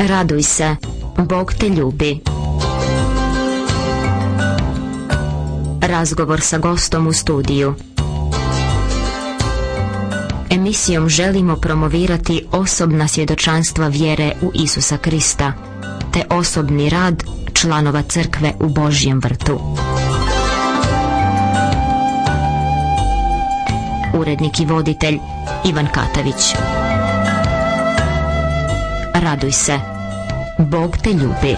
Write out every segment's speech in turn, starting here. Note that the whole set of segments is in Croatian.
Raduj se, Bog te ljubi. Razgovor sa gostom u studiju. Emisijom želimo promovirati osobna svjedočanstva vjere u Isusa Krista, te osobni rad članova crkve u Božjem vrtu. Urednik i voditelj Ivan Katavić. Raduj se, Bog te ljubi.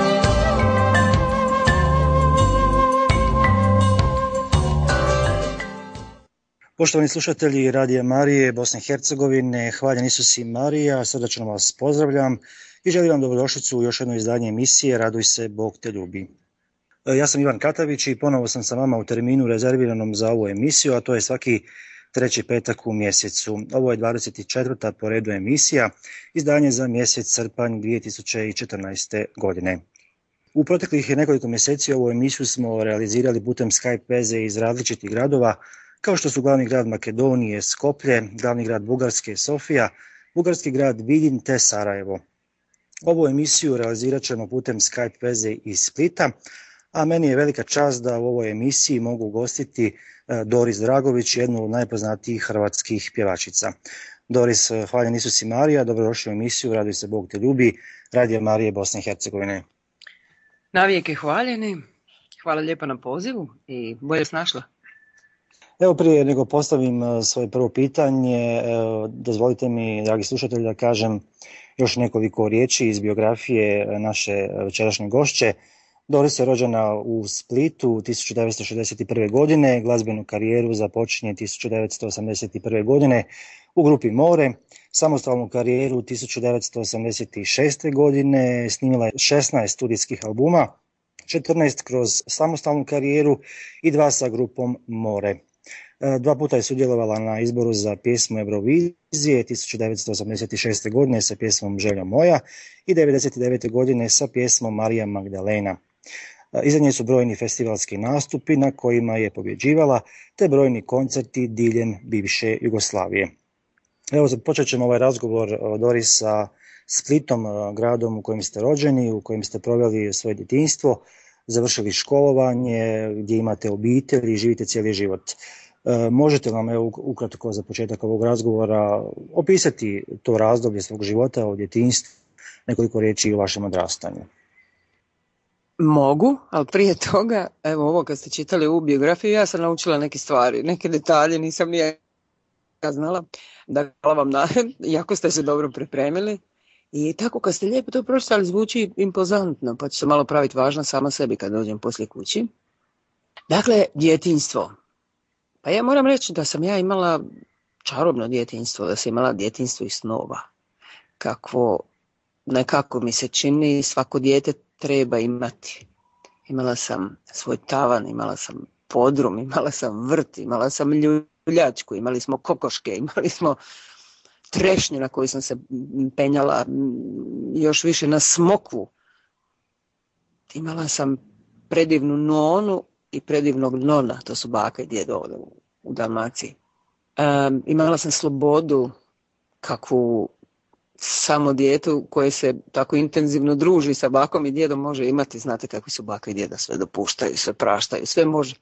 Poštovani slušatelji Radija Marije Bosne i Hercegovine, hvaljen Isus i Marija, srdačno vas pozdravljam i želim vam dobrodošlicu u još jedno izdanje emisije Raduj se, Bog te ljubi. Ja sam Ivan Katavić i ponovo sam sa vama u terminu rezerviranom za ovu emisiju, a to je svaki treći petak u mjesecu. Ovo je 24. po redu emisija, izdanje za mjesec srpanj 2014. godine. U proteklih nekoliko mjeseci ovu emisiju smo realizirali putem Skype veze iz različitih gradova, kao što su glavni grad Makedonije Skoplje, glavni grad Bugarske Sofija, bugarski grad Vidin te Sarajevo. Ovu emisiju realizirat ćemo putem Skype veze iz Splita, a meni je velika čast da u ovoj emisiji mogu ugostiti Doris Dragović, jednu od najpoznatijih hrvatskih pjevačica. Doris, hvaljen Isus i Marija, dobrodošli u emisiju Raduj se, Bog te ljubi, Radija Marije Bosne i Hercegovine. Navijek hvaljeni, hvala lijepo na pozivu i bolje snašla. Evo, prije nego postavim svoje prvo pitanje, dozvolite mi, dragi slušatelji, da kažem još nekoliko riječi iz biografije naše večerašnje gošće. Doris je rođena u Splitu 1961. godine, glazbenu karijeru započinje 1981. godine u grupi More, samostalnu karijeru 1986. godine, snimila je 16 studijskih albuma, 14 kroz samostalnu karijeru i 2 sa grupom More. 2 puta je sudjelovala na izboru za pjesmu Eurovizije 1986. godine sa pjesmom Želja moja i 1999. godine sa pjesmom Marija Magdalena. Iza nje su brojni festivalski nastupi na kojima je pobjeđivala, te brojni koncerti diljem bivše Jugoslavije. Evo, počet ćemo ovaj razgovor, Doris, sa Splitom, gradom u kojem ste rođeni, u kojem ste proveli svoje djetinjstvo, završili školovanje, gdje imate obitelj i živite cijeli život. Možete nam ukratko za početak ovog razgovora opisati to razdoblje svog života o djetinjstvu, nekoliko riječi o vašem odrastanju? Mogu, ali prije toga, evo ovo kad ste čitali u biografiju, ja sam naučila neke stvari, neke detalje, nisam ni ja znala. Da, hvala vam jako ste se dobro pripremili. I tako kad ste lijepo to pročitali, zvuči impozantno, pa ću se malo praviti važna sama sebi kad dođem poslije kući. Dakle, djetinjstvo. Pa ja moram reći da sam ja imala čarobno djetinjstvo, da sam imala djetinjstvo iz snova. Kakvo nekako mi se čini svako dijete treba imati. Imala sam svoj tavan, imala sam podrum, imala sam vrt, imala sam ljuljačku, imali smo kokoške, imali smo trešnju na koju sam se penjala, još više na smokvu. Imala sam predivnu nonu i predivnog nona, to su baka i djedo ovdje u Dalmaciji. Imala sam slobodu kakvu samo dijete koje se tako intenzivno druži sa bakom i djedom može imati. Znate kakvi su baka i djeda, sve dopuštaju, sve praštaju, sve može.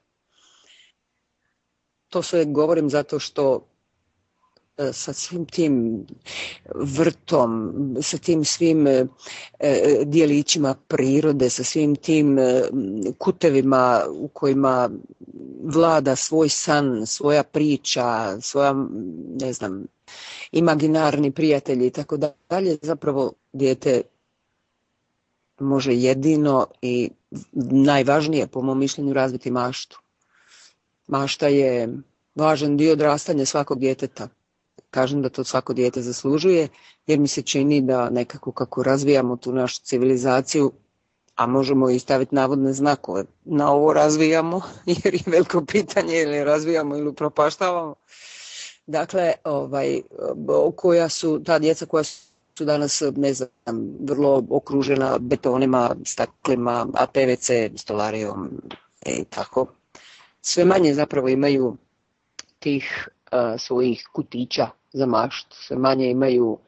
To sve govorim zato što sa svim tim vrtom, sa tim svim dijelićima prirode, sa svim tim kutevima u kojima vlada svoj san, svoja priča, svoja, ne znam, imaginarni prijatelji i tako dalje, zapravo dijete može jedino i najvažnije po mom mišljenju razviti maštu. Mašta je važan dio odrastanja svakog djeteta. Kažem da to svako dijete zaslužuje, jer mi se čini da nekako kako razvijamo tu našu civilizaciju, a možemo i staviti navodne znakove, na ovo razvijamo, jer je veliko pitanje ili razvijamo ili propaštavamo. Dakle, koja su ta djeca koja su danas, ne znam, vrlo okružena betonima, staklima, PVC stolarijom i tako. Sve manje zapravo imaju tih svojih kutića za maštu, sve manje imaju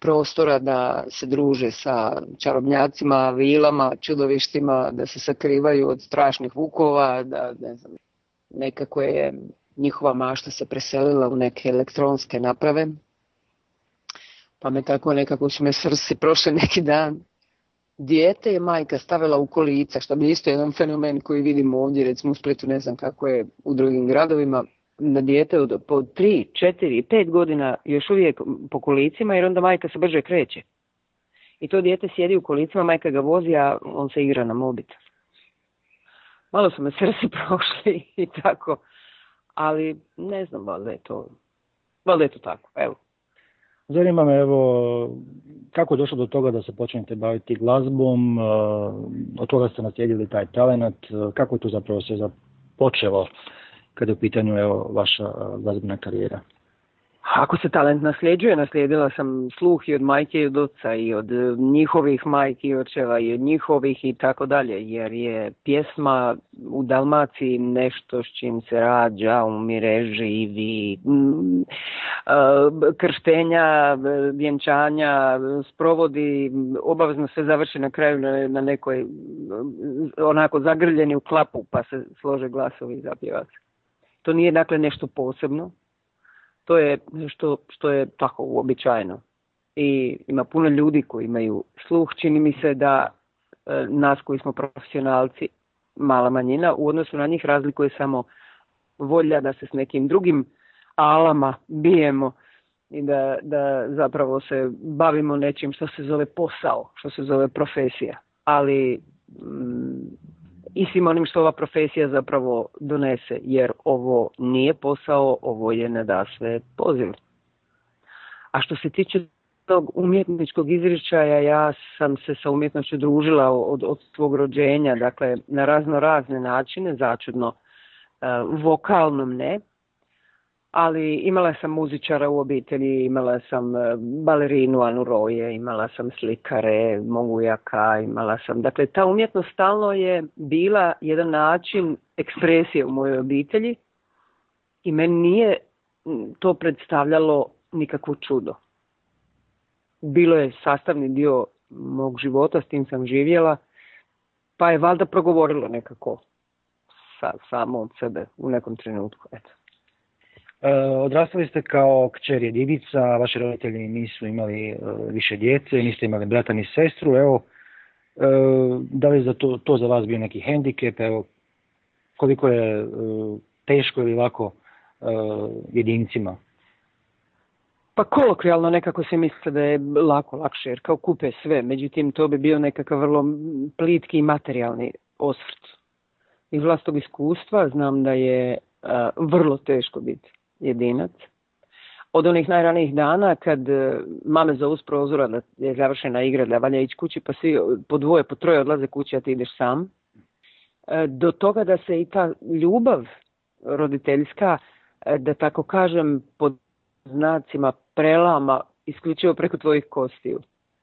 prostora da se druže sa čarobnjacima, vilama, čudovištima, da se sakrivaju od strašnih vukova, da ne znam, nekako je njihova mašta se preselila u neke elektronske naprave. Pa me tako nekako su me srsi prošle neki dan. Dijete je majka stavila u kolica, što bi isto jedan fenomen koji vidimo ovdje, recimo u Splitu, ne znam kako je u drugim gradovima, na dijete po 3, 4, 5 godina još uvijek po kolicima, jer onda majka se brže kreće. I to dijete sjedi u kolicima, majka ga vozi, a on se igra na mobitel. Malo su me srsi prošli i tako, ali ne znam, valjda je to tako, evo. Zanima me, evo, kako je došlo do toga da se počnete baviti glazbom, od toga ste naslijedili taj talent, kako je to zapravo se započelo kada je u pitanju, evo, vaša glazbena karijera? Ako se talent nasljeđuje, naslijedila sam sluh i od majke i od oca i od njihovih majki i očeva i od njihovih i tako dalje, jer je pjesma u Dalmaciji nešto s čim se rađa, umire, živi, krštenja, vjenčanja, sprovodi, obavezno se završi na kraju na nekoj onako zagrljeni u klapu pa se slože glasovi i zapjeva se. To nije dakle nešto posebno. To je nešto što je tako uobičajeno. I ima puno ljudi koji imaju sluh. Čini mi se da nas koji smo profesionalci, mala manjina, u odnosu na njih razlikuje samo volja da se s nekim drugim alama bijemo i da zapravo se bavimo nečim što se zove posao, što se zove profesija. Ali i svim onim što ova profesija zapravo donese, jer ovo nije posao, ovo je nadasve poziv. A što se tiče tog umjetničkog izričaja, ja sam se sa umjetnošću družila od svog rođenja, dakle na razne načine, začudno, vokalnom ne, ali imala sam muzičara u obitelji, imala sam balerinu Anu Roje, imala sam slikare, Mogujaka, imala sam... Dakle, ta umjetnost stalno je bila jedan način ekspresije u mojoj obitelji i meni nije to predstavljalo nikakvo čudo. Bilo je sastavni dio mog života, s tim sam živjela, pa je valjda progovorilo nekako samo od sebe u nekom trenutku, eto. Odrastali ste kao kćer jedinica, vaši roditelji nisu imali više djece, niste imali brata ni sestru, evo, da li je to za vas bio neki hendikep, evo, koliko je teško ili lako jedincima? Pa kolokvijalno nekako se misle da je lakše, jer kao kupe sve, međutim to bi bio nekakav vrlo plitki i materijalni osvrt. Iz vlastnog iskustva znam da je vrlo teško biti jedinac. Od onih najranijih dana kad mame zovu s prozora da je završena igra, da valja ići kući, pa svi po dvoje, po troje odlaze kući, a ti ideš sam. Do toga da se i ta ljubav roditeljska, da tako kažem, pod znacima prelama isključivo preko tvojih kostiju.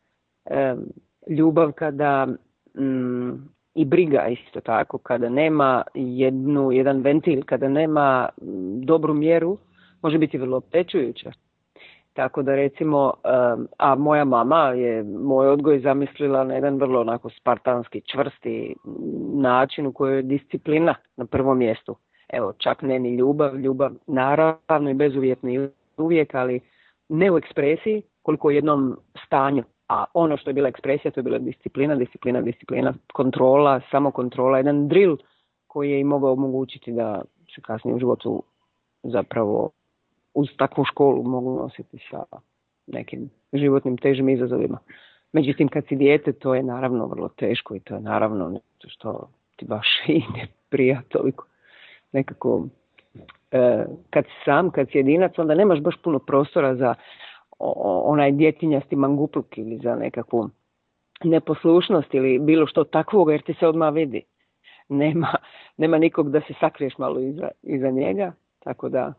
Ljubav kada i briga isto tako, kada nema jedan ventil, kada nema dobru mjeru, može biti vrlo optećujuća. Tako da recimo, a moja mama je moj odgoj zamislila na jedan vrlo onako spartanski, čvrsti način u kojoj je disciplina na prvom mjestu. Evo, čak ne ni ljubav naravno i bezuvjetno uvijek, ali ne u ekspresiji, koliko u jednom stanju. A ono što je bila ekspresija, to je bila disciplina, kontrola, samokontrola, jedan drill koji je i mogao omogućiti da se kasnije u životu zapravo uz takvu školu mogu nositi sa nekim životnim težim izazovima. Međutim, kad si dijete, to je naravno vrlo teško i to je naravno nešto što ti baš i ne prija toliko. Nekako, kad si sam, kad si jedinac, onda nemaš baš puno prostora za onaj djetinjasti mangupluk ili za nekakvu neposlušnost ili bilo što takvoga, jer ti se odmah vidi. Nema nikog da se sakriješ malo iza njega, tako da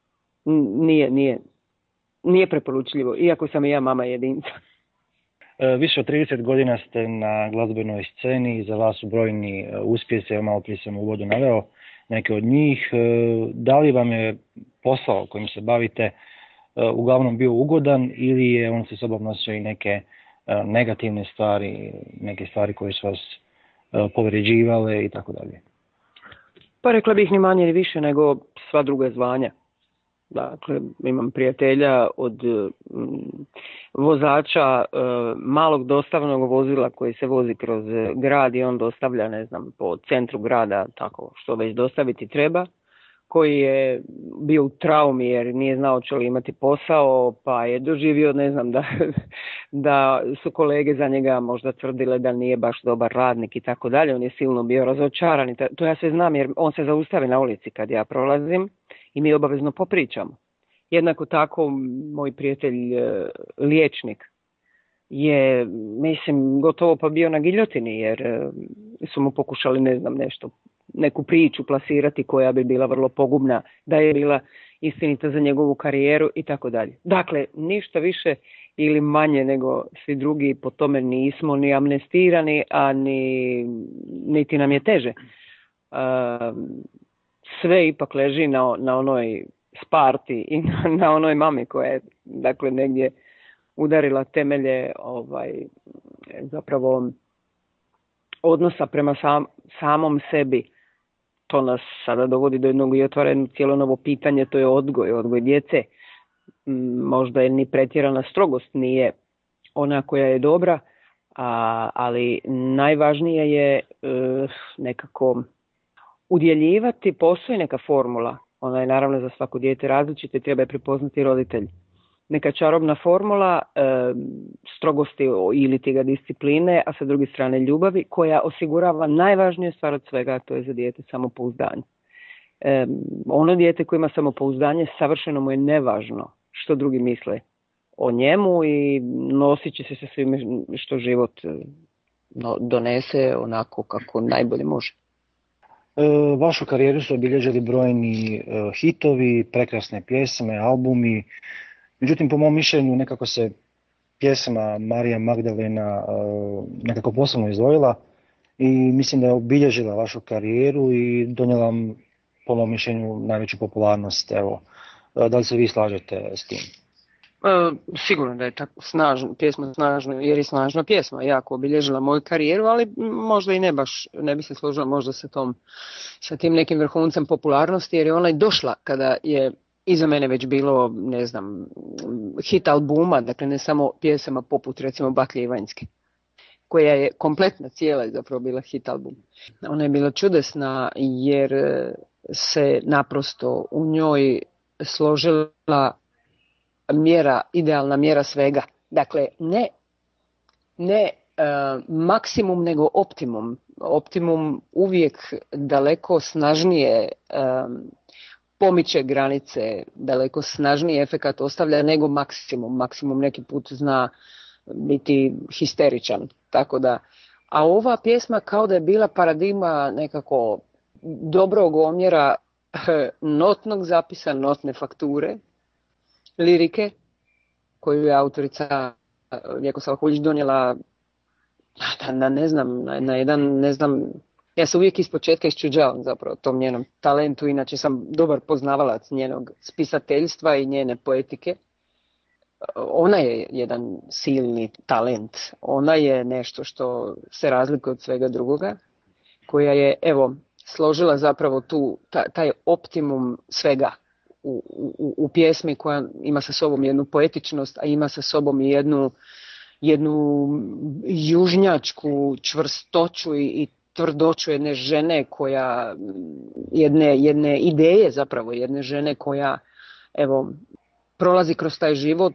nije preporučljivo, iako sam i ja mama jedinca. Više od 30 godina ste na glazbenoj sceni, za vas su brojni uspjesi, evo malo prije sam u uvodu naveo neke od njih. Da li vam je posao kojim se bavite uglavnom bio ugodan ili je on sa sobom nosio i neke negativne stvari, neke stvari koje su vas povređivale i tako dalje? Pa rekla bih ni manje ni više nego sva druga zvanja. Dakle, imam prijatelja od vozača malog dostavnog vozila koji se vozi kroz grad i on dostavlja, ne znam, po centru grada, tako što već dostaviti treba, koji je bio u traumi jer nije znao će li imati posao, pa je doživio, ne znam, da su kolege za njega možda tvrdile da nije baš dobar radnik i tako dalje. On je silno bio razočaran i to ja sve znam jer on se zaustavi na ulici kad ja prolazim i mi obavezno popričamo. Jednako tako moj prijatelj liječnik je, mislim, gotovo pa bio na giljotini jer su mu pokušali, ne znam, neku priču plasirati koja bi bila vrlo pogubna, da je bila istinita za njegovu karijeru i tako dalje. Dakle, ništa više ili manje nego svi drugi, po tome nismo ni amnestirani, a niti nam je teže. Sve ipak leži na onoj Sparti i na onoj mami koja je, dakle, negdje udarila temelje zapravo odnosa prema samom sebi. To nas sada dovodi do jednog i otvara jedno cijelo novo pitanje, to je odgoj djece. Možda je ni pretjerana strogost nije ona koja je dobra, ali najvažnije je nekako udjeljivati, postoji neka formula, ona je naravno za svako dijete različita i treba je prepoznati roditelj. Neka čarobna formula strogosti ili tiga discipline, a sa druge strane ljubavi, koja osigurava najvažniju stvar od svega, a to je za dijete samopouzdanje. Ono dijete koje ima samopouzdanje, savršeno mu je nevažno što drugi misle o njemu i nosit će se sa svime što život donese onako kako najbolje može. Vašu karijeru su obilježili brojni hitovi, prekrasne pjesme, albumi. Međutim, po mom mišljenju, nekako se pjesma Marija Magdalena nekako posebno izdvojila i mislim da je obilježila vašu karijeru i donijela vam, po mom mišljenju, najveću popularnost. Evo, da li se vi slažete s tim? Sigurno da je tako pjesma snažna, jer je snažna pjesma jako obilježila moju karijeru, ali možda i ne bi se složila možda sa tim nekim vrhuncem popularnosti, jer je ona i došla kada je iza mene već bilo, ne znam, hit albuma, dakle ne samo pjesama poput recimo Baklje Ivanjske, koja je kompletna, cijela je zapravo bila hit album. Ona je bila čudesna jer se naprosto u njoj složila idealna mjera svega. Dakle, ne maksimum nego optimum. Optimum uvijek daleko snažnije pomiče granice, daleko snažniji efekat ostavlja nego maksimum. Maksimum neki put zna biti histeričan. Tako da, a ova pjesma kao da je bila paradigma nekako dobrog omjera notnog zapisa, notne fakture, lirike, koju je autorica Vjekoslava Huljić donijela na jedan, ne znam, ja se uvijek ispočetka iščuđavam zapravo tom njenom talentu, inače sam dobar poznavalac njenog spisateljstva i njene poetike. Ona je jedan silni talent, ona je nešto što se razlikuje od svega drugoga, koja je, evo, složila zapravo taj optimum svega u pjesmi koja ima sa sobom jednu poetičnost, a ima sa sobom i jednu južnjačku čvrstoću i tvrdoću jedne žene koja, jedne ideje zapravo, jedne žene koja, evo, prolazi kroz taj život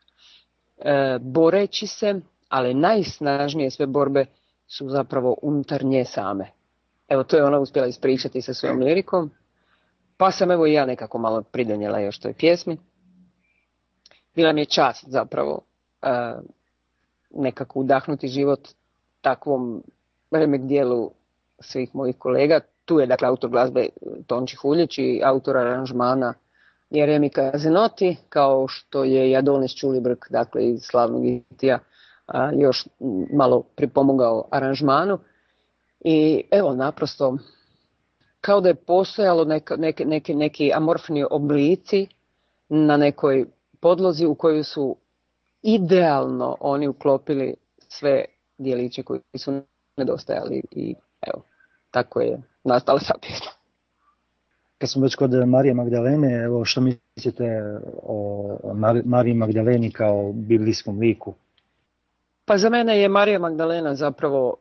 boreći se, ali najsnažnije sve borbe su zapravo unutar nje same. Evo, to je ona uspjela ispričati sa svojom lirikom, pa sam evo i ja nekako malo pridonijela još toj pjesmi. Bila mi je čast zapravo nekako udahnuti život takvom remek dijelu svih mojih kolega. Tu je dakle autor glazbe Tonči Huljić i autor aranžmana Jeremika Zenoti, kao što je Adonis Ćulibrk, dakle iz slavnog Itija, još malo pripomogao aranžmanu. I evo, naprosto, kao da je postojalo neki amorfni oblici na nekoj podlozi u koju su idealno oni uklopili sve dijeliće koji su nedostajali i evo, tako je nastala ta pjesma. Kad smo već kod Marije Magdalene, evo što mislite o Mariji Magdaleni kao biblijskom liku? Pa za mene je Marija Magdalena zapravo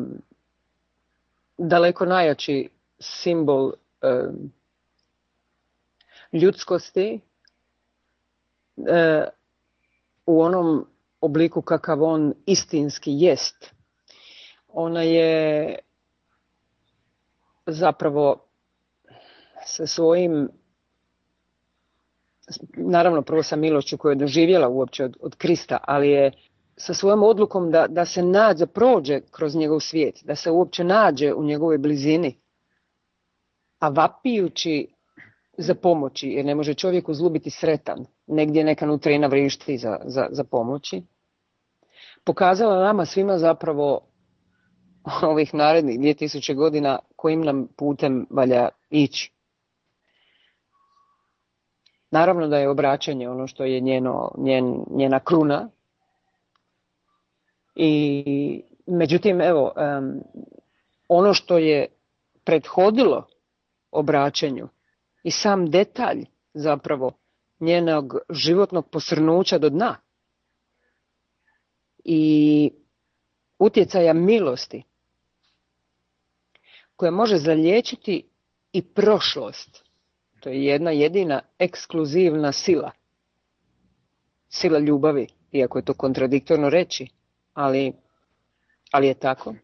daleko najjači simbol ljudskosti u onom obliku kakav on istinski jest. Ona je zapravo sa svojim, naravno prvo sa milošću koju je doživjela uopće od Krista, ali je sa svojom odlukom da se nađe, prođe kroz njegov svijet, da se uopće nađe u njegovoj blizini, a vapijući za pomoći, jer ne može čovjek u zlu biti sretan, negdje neka nutrina vrišti za pomoći, pokazala nama svima zapravo ovih narednih 2000 godina kojim nam putem valja ići. Naravno da je obraćanje ono što je njena kruna. I međutim, evo, ono što je prethodilo obraćanju i sam detalj zapravo njenog životnog posrnuća do dna i utjecaja milosti koja može zaliječiti i prošlost. To je jedna jedina ekskluzivna sila. Sila ljubavi, iako je to kontradiktorno reći, ali je tako,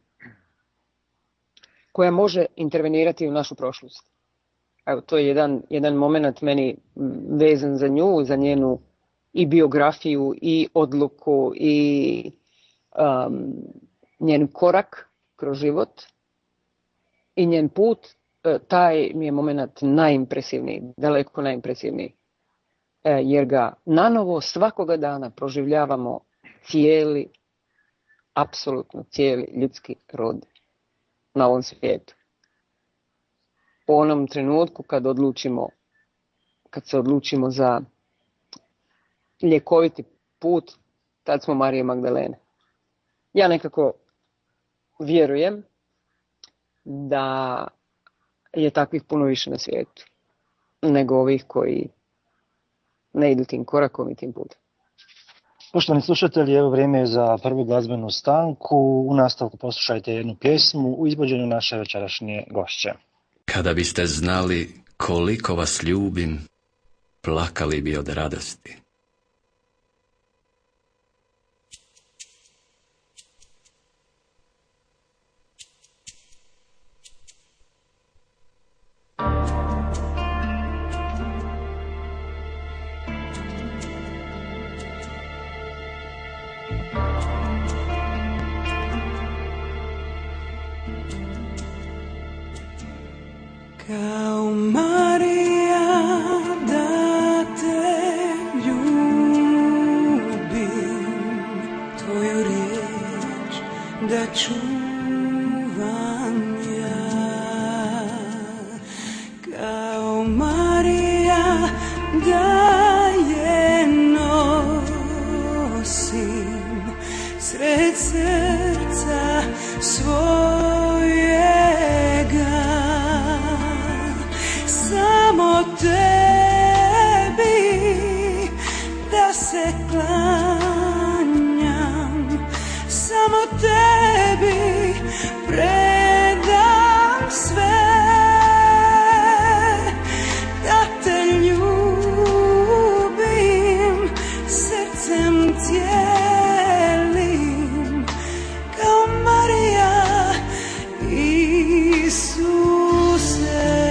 koja može intervenirati u našu prošlost. Evo, to je jedan moment meni vezan za nju, za njenu i biografiju, i odluku, i njen korak kroz život i njen put. Taj mi je moment najimpresivniji, daleko najimpresivniji, jer ga nanovo svakoga dana proživljavamo apsolutno cijeli ljudski rod na ovom svijetu. U onom trenutku kad se odlučimo za ljekoviti put, tad smo Marije Magdalene. Ja nekako vjerujem da je takvih puno više na svijetu nego ovih koji ne idu tim korakom i tim putem. Poštovani slušatelji, evo vrijeme je za prvu glazbenu stanku. U nastavku poslušajte jednu pjesmu u izvođenju naše večerašnje gošće. Kada biste znali koliko vas ljubim, plakali bi od radosti. Kao Marija da te ljubim, tvoju riječ da čuvam ja. Kao Marija da je nosim sred srca svojega. Samo tebi da se klanjam, samo tebi predam sve, da te ljubim srcem cijelim, kao Marija Isuse.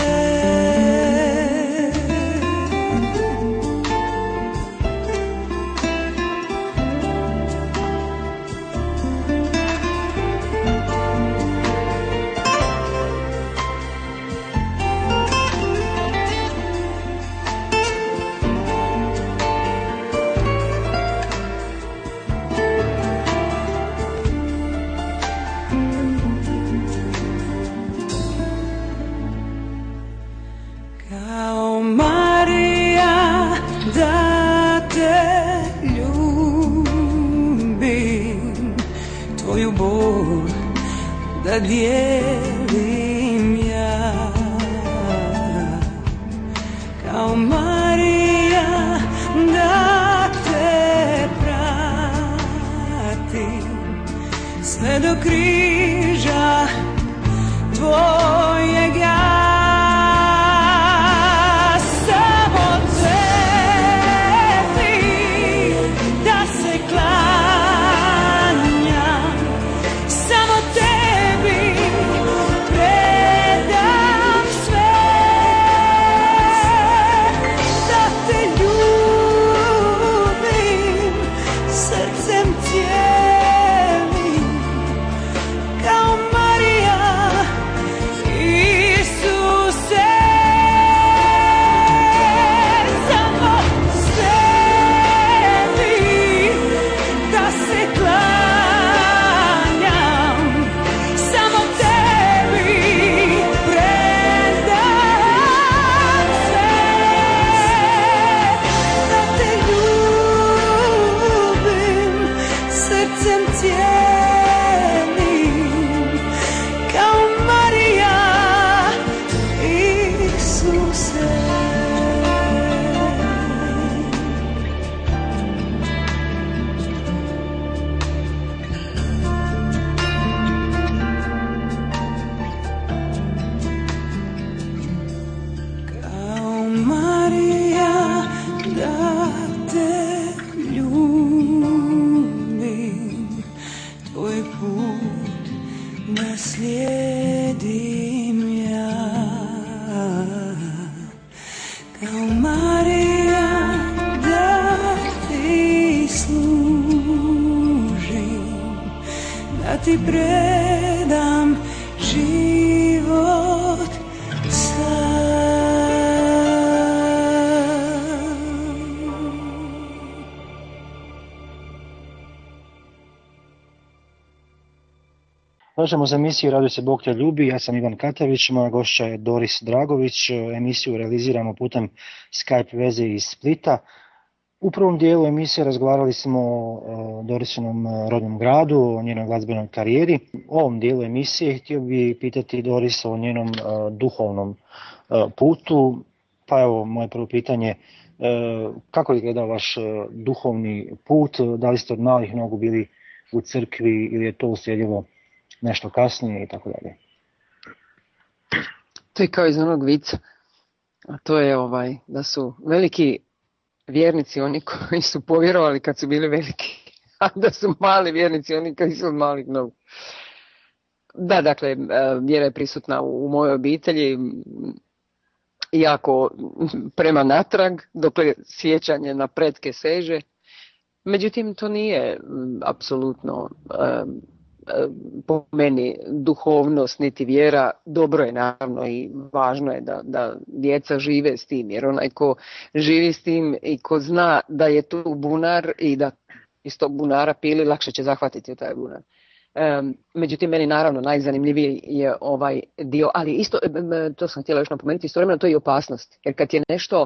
bol da dijelim ja. Kao Marija da te pratim sve do križa tvojeg ja. Ti predam život sam. Vraćamo za emisiju Radio se Bog te ljubi, ja sam Ivan Katavić, moja gošća je Doris Dragović, emisiju realiziramo putem Skype veze iz Splita. U prvom dijelu emisije razgovarali smo o Dorisinom rodnom gradu, o njenoj glazbenoj karijeri. U ovom dijelu emisije htio bih pitati Doris o njenom duhovnom putu. Pa evo, moje prvo pitanje, kako je izgledao vaš duhovni put? Da li ste od malih nogu bili u crkvi ili je to uslijedilo nešto kasnije i tako dalje? To je kao iz onog vica. A to je da su veliki vjernici oni koji su povjerovali kad su bili veliki, a da su mali vjernici oni koji su od malih nogu. Da, dakle, vjera je prisutna u mojoj obitelji, jako prema natrag, dokle sjećanje na pretke seže. Međutim, to nije apsolutno po meni duhovnost niti vjera. Dobro je naravno i važno je da djeca žive s tim, jer onaj ko živi s tim i ko zna da je tu bunar i da iz tog bunara pili, lakše će zahvatiti u taj bunar. Međutim, meni naravno najzanimljiviji je ovaj dio, ali isto, to sam htjela još napomenuti, istovremeno to je i opasnost, jer kad je nešto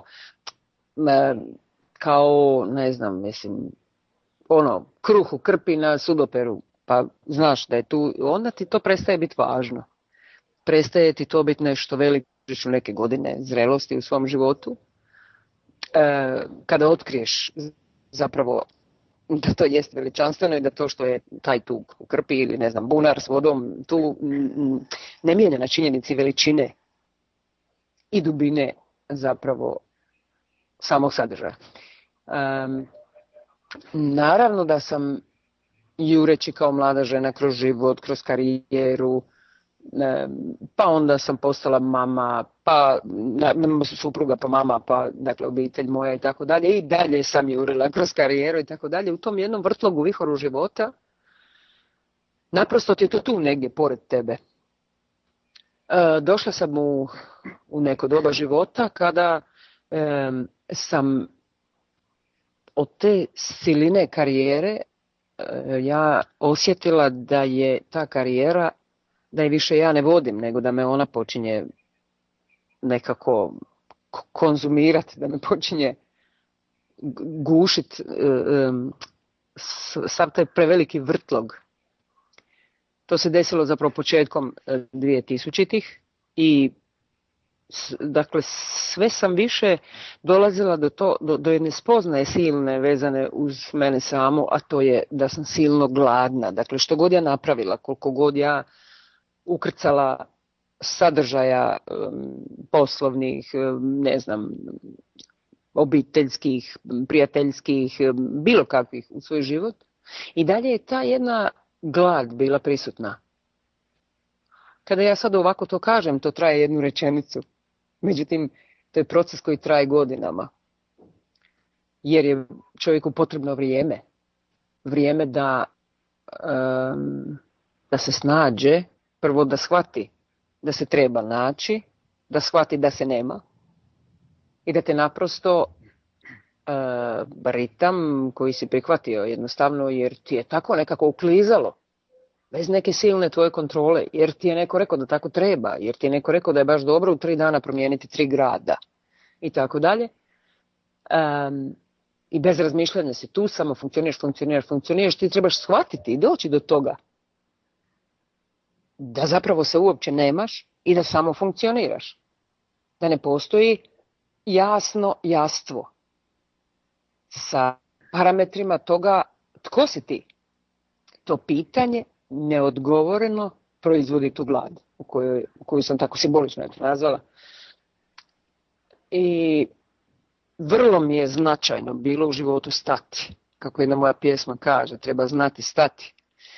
kao, ne znam, mislim, kruh u krpi na sudoperu, pa znaš da je tu, onda ti to prestaje biti važno. Prestaje ti to biti nešto veliko, u neke godine zrelosti u svom životu. Kada otkriješ zapravo da to jest veličanstveno i da to što je taj tug u krpi ili ne znam bunar s vodom, tu ne mijenja na činjenici veličine i dubine zapravo samog sadržaja. Naravno da sam jureći kao mlada žena kroz život, kroz karijeru, pa onda sam postala mama, pa supruga, pa mama, pa dakle obitelj moja i tako dalje, i dalje sam jurila kroz karijeru i tako dalje. U tom jednom vrtlogu, vihoru života, naprosto ti je to tu negdje pored tebe. Došla sam u neko doba života kada sam od te siline karijere ja osjetila da je ta karijera, da je više ja ne vodim, nego da me ona počinje nekako konzumirati, da me počinje gušiti sav taj preveliki vrtlog To se desilo zapravo početkom 2000-ih i dakle sve sam više dolazila do jedne spoznaje silne vezane uz mene samu, a to je da sam silno gladna. Dakle, što god ja napravila, koliko god ja ukrcala sadržaja poslovnih, ne znam, obiteljskih, prijateljskih, bilo kakvih u svoj život, i dalje je ta jedna glad bila prisutna. Kada ja sad ovako to kažem, to traje jednu rečenicu. Međutim, to je proces koji traje godinama. Jer je čovjeku potrebno vrijeme. Vrijeme da se snađe, prvo da shvati da se treba naći, da shvati da se nema i da te naprosto ritam koji si prihvatio jednostavno jer ti je tako nekako uklizalo, bez neke silne tvoje kontrole, jer ti je neko rekao da tako treba, jer ti je neko rekao da je baš dobro u 3 dana promijeniti 3 grada i tako dalje. I bez razmišljanja si tu, samo funkcioniraš, ti trebaš shvatiti i doći do toga da zapravo se uopće nemaš i da samo funkcioniraš. Da ne postoji jasno jastvo sa parametrima toga tko si ti. To pitanje neodgovoreno proizvodi tu glad koju sam tako simbolično nazvala. I vrlo mi je značajno bilo u životu stati. Kako jedna moja pjesma kaže, treba znati stati.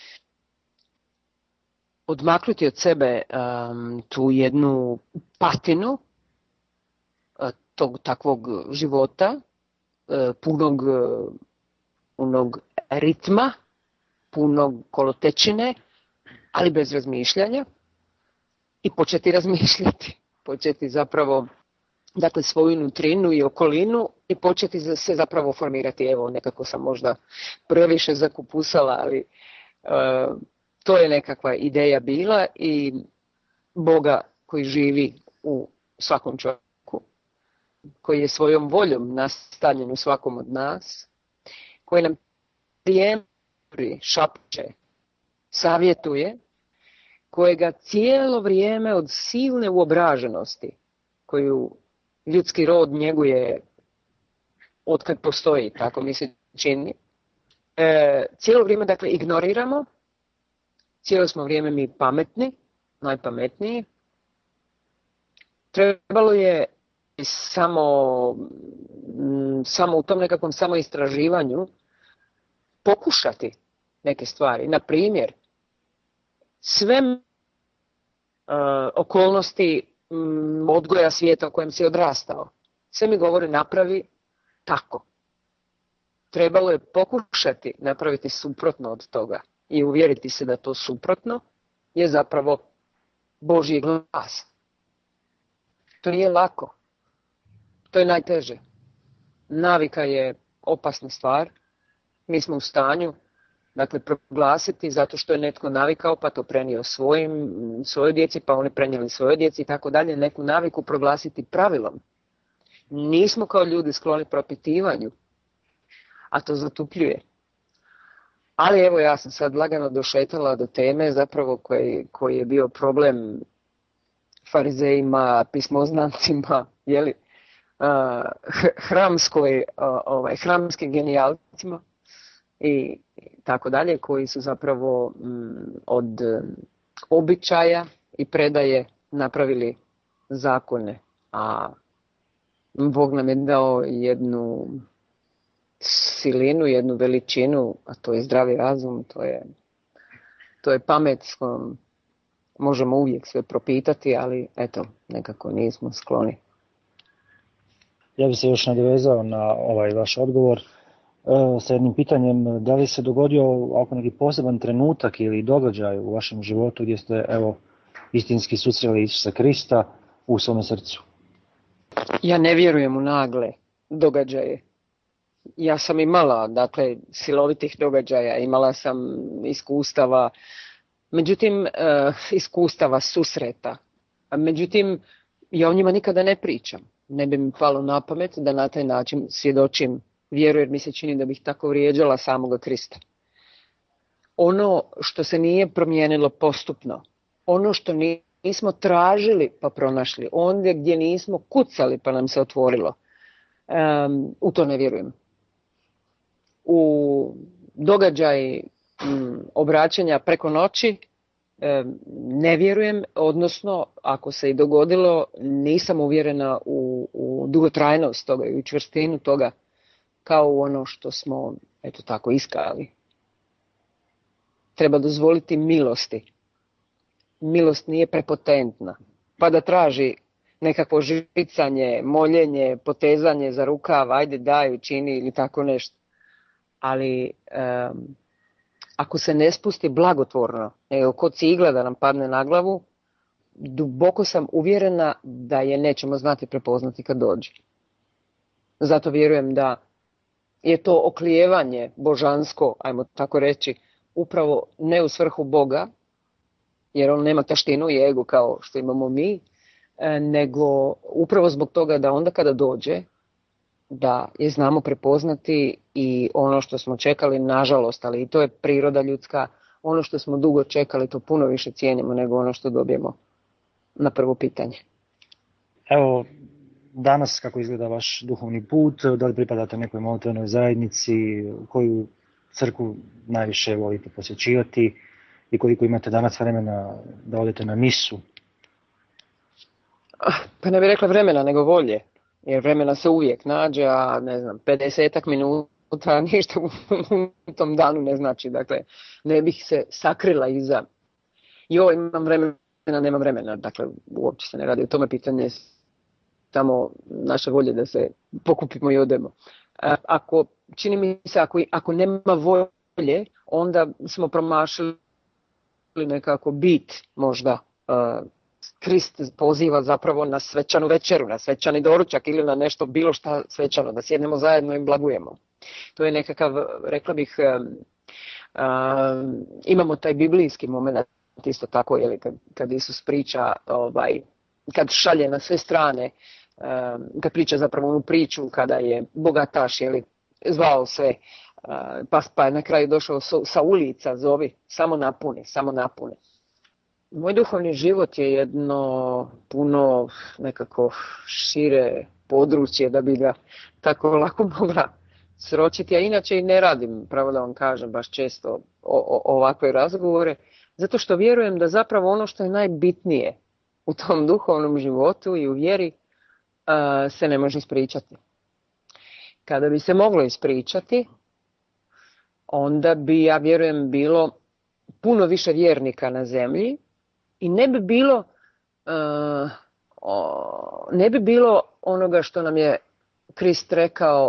Odmaknuti od sebe tu jednu patinu tog takvog života, punog ritma, punog kolotečine, ali bez razmišljanja i početi razmišljati. Početi zapravo dakle svoju nutrinu i okolinu i početi se zapravo formirati. Evo, nekako sam možda previše zakupusala, ali to je nekakva ideja bila i Boga koji živi u svakom čovjeku, koji je svojom voljom nastanjen u svakom od nas, koji nam šapče, savjetuje, kojega cijelo vrijeme od silne uobraženosti koju ljudski rod njeguje otkad postoji, tako mi se čini, cijelo vrijeme dakle ignoriramo, cijelo smo vrijeme mi pametni, najpametniji. Trebalo je samo u tom nekakvom samoistraživanju pokušati neke stvari. Na primjer, sve okolnosti odgoja svijeta u kojem si odrastao, sve mi govori napravi tako. Trebalo je pokušati napraviti suprotno od toga i uvjeriti se da to suprotno je zapravo Božji glas. To nije lako. To je najteže. Navika je opasna stvar. Mi smo u stanju dakle proglasiti zato što je netko navikao pa to prenio svojoj djeci, pa oni prenijeli svojoj djeci i tako dalje, neku naviku proglasiti pravilom. Nismo kao ljudi skloni propitivanju, a to zatupljuje. Ali evo ja sam sad lagano došetala do teme zapravo koji je bio problem farizejima, pismoznancima, hramskim genijalcima i tako dalje, koji su zapravo od običaja i predaje napravili zakone, a Bog nam je dao jednu silinu, jednu veličinu, a to je zdravi razum, to je pamet s kojom možemo uvijek sve propitati, ali eto, nekako nismo skloni. Ja bih se još nadovezao na ovaj vaš odgovor sa jednim pitanjem, da li se dogodio ako neki poseban trenutak ili događaj u vašem životu gdje ste istinski susreli Isusa Krista u svome srcu? Ja ne vjerujem u nagle događaje. Ja sam imala, dakle, silovitih događaja, imala sam iskustava, međutim, iskustava susreta. Međutim, ja o njima nikada ne pričam. Ne bi mi palo na pamet da na taj način svjedočim vjeru, jer mi se čini da bih tako vrijeđala samoga Krista. ono što se nije promijenilo postupno, ono što nismo tražili pa pronašli, ondje gdje nismo kucali pa nam se otvorilo, u to ne vjerujem. U događaj obraćanja preko noći ne vjerujem, odnosno ako se i dogodilo, nisam uvjerena u dugotrajnost toga i u čvrstinu toga kao u ono što smo eto tako iskali. Treba dozvoliti milosti. Milost nije prepotentna, pa da traži nekakvo žicanje, moljenje, potezanje za rukav, ajde daj, učini ili tako nešto. Ali ako se ne spusti blagotvorno, nego kod cigla da nam padne na glavu, duboko sam uvjerena da je nećemo znati prepoznati kad dođe. Zato vjerujem da je to oklijevanje božansko, ajmo tako reći, upravo ne u svrhu Boga, jer on nema taštinu i ego kao što imamo mi, nego upravo zbog toga da onda kada dođe, da je znamo prepoznati i ono što smo čekali, nažalost, ali i to je priroda ljudska, ono što smo dugo čekali, to puno više cijenimo nego ono što dobijemo na prvo pitanje. Evo, danas kako izgleda vaš duhovni put, da li pripadate nekoj molitvenoj zajednici, koju crkvu najviše volite posjećivati i koliko imate danas vremena da odete na misu? Pa ne bih rekla vremena, nego volje. Jer vremena se uvijek nađe, a ne znam, 50 minuta ništa u tom danu ne znači. Dakle, ne bih se sakrila iza imam vremena, nemam vremena. Dakle, uopće se ne radi o tome, pitanje samo naše volje da se pokupimo i odemo. Čini mi se, ako nema volje, onda smo promašili nekako bit možda. Krist poziva zapravo na svečanu večeru, na svečani doručak ili na nešto bilo šta svečano, da sjednemo zajedno i blagujemo. To je nekakav, rekla bih, imamo taj biblijski moment isto tako, kad Isus priča, kad šalje na sve strane, kad priča zapravo onu priču kada je bogataš zvao sve, pa je na kraju došao sa ulica, zovi, samo napuni. Moj duhovni život je jedno puno nekako šire područje da bi ga tako lako mogla sročiti, a inače i ne radim, pravo da vam kažem, baš često ovakve razgovore, zato što vjerujem da zapravo ono što je najbitnije u tom duhovnom životu i u vjeri se ne može ispričati. Kada bi se moglo ispričati, onda bi, ja vjerujem, bilo puno više vjernika na zemlji, i ne bi bilo onoga što nam je Krist rekao,